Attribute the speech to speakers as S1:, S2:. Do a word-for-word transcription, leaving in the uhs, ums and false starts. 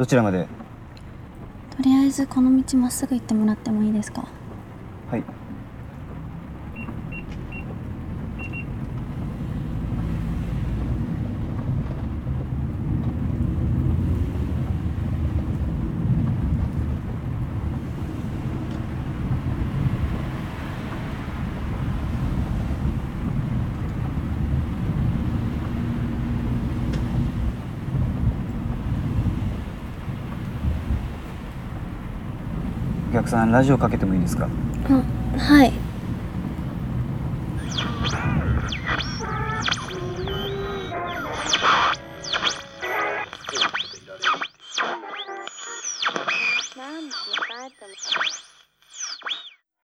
S1: どちらまで？
S2: とりあえずこの道まっすぐ行ってもらってもいいですか？
S1: はい。お客さん、ラジオかけてもいいですか？
S2: あ、はい。
S3: Mom, it's my